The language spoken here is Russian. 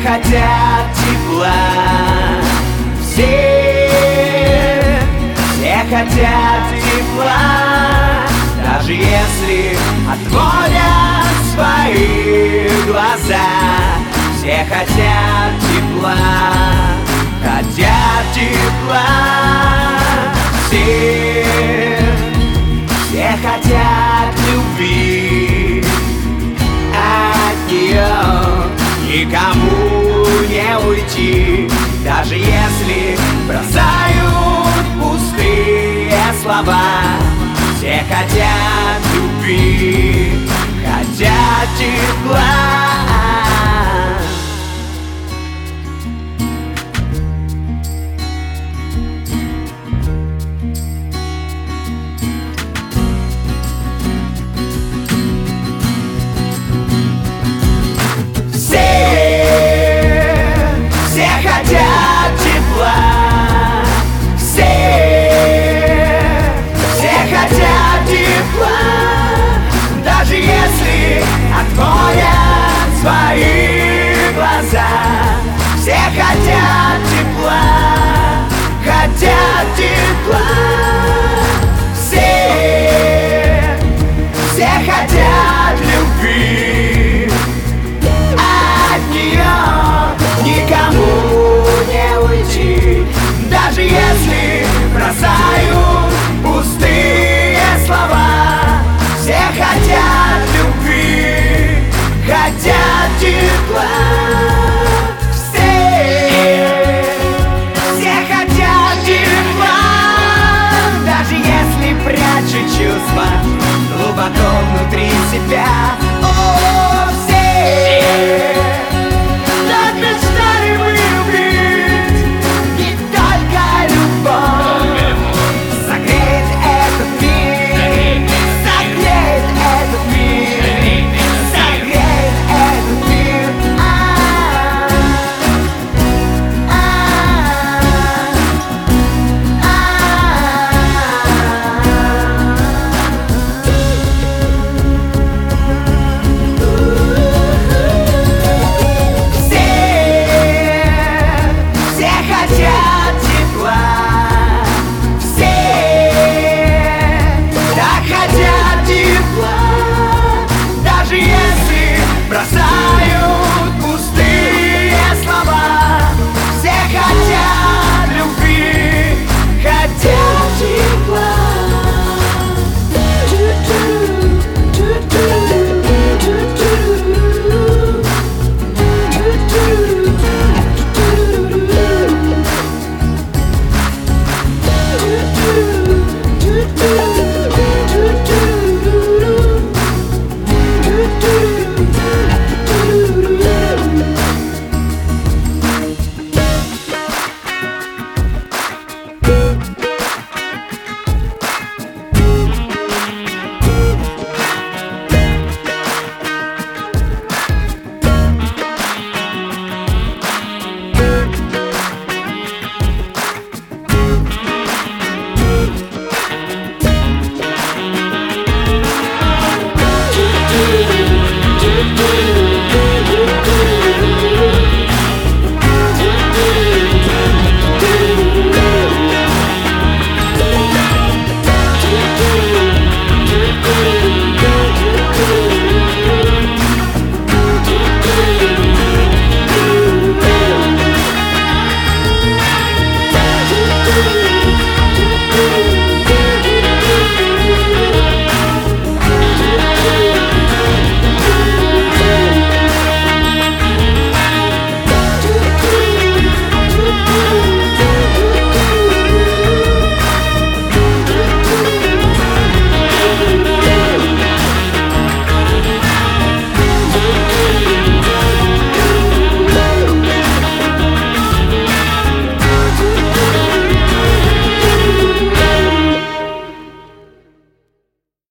хотят тепла, все хотят тепла, даже если отводят свои глаза. Все хотят тепла, хотят тепла, все хотят любви. От нее никому не уйти, даже если бросают пустые слова. Все хотят любви, хотят тепла. Все хотят тепла, все хотят тепла, даже если отводят свои глаза. Все хотят тепла, хотят тепла, все хотят любви. От нее никому не уйти, даже если бросают пустые слова. Все хотят любви, хотят тепла. Все хотят тепла, даже если прячут чувства глубоко внутри себя.